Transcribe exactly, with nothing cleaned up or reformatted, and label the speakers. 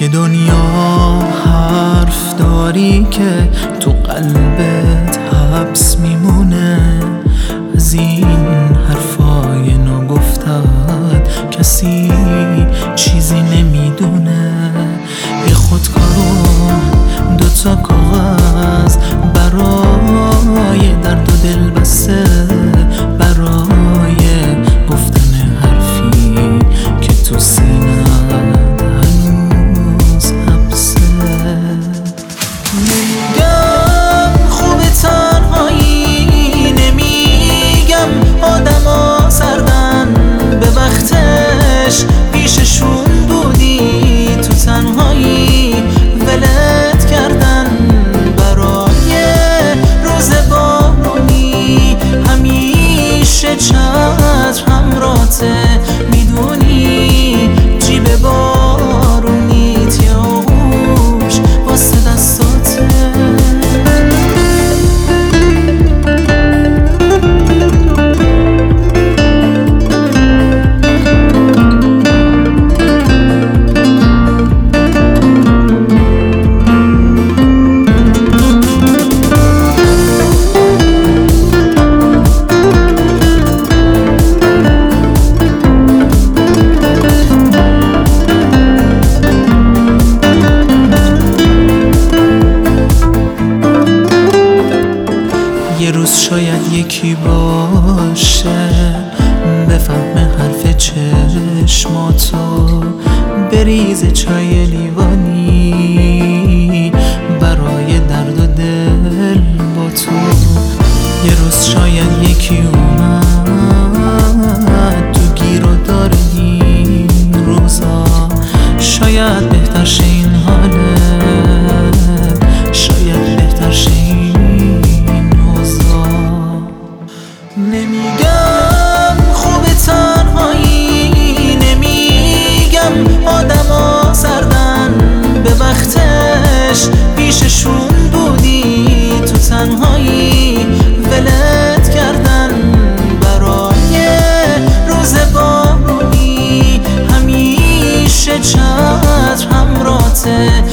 Speaker 1: دنیا حرف داری که تو قلبت حبس میمونه، از این حرفای نگفتت کسی چیزی نمیدونه. یه خودکار دوتا کاغذ برای درد و دل بسته، برای گفتن حرفی که تو سینه‌ت هنوز حبسه. نمیگم خوب تنهایی، نمیگم آدما سردن به وقتش پیششون بودی تو تنهایی ولت کردن برای روز بارونی. همیشه چتر همراته، میدونی جیب بارونیت یه آغوش واسه دستاته. یه روز شاید یکی باشه بفهمه حرف چشماتو، بریزه چای لیوانی برای درد و دل با تو. یه روز شاید یکی اومد تو گیر و دار این روزا، شاید بهتر شه این حالت، شاید بهتر شه این. نمیگم خوب تنهایی، نمیگم آدما سردن به وقتش پیششون بودی تو تنهایی ولت کردن برای روز بارونی. همیشه چتر همراته،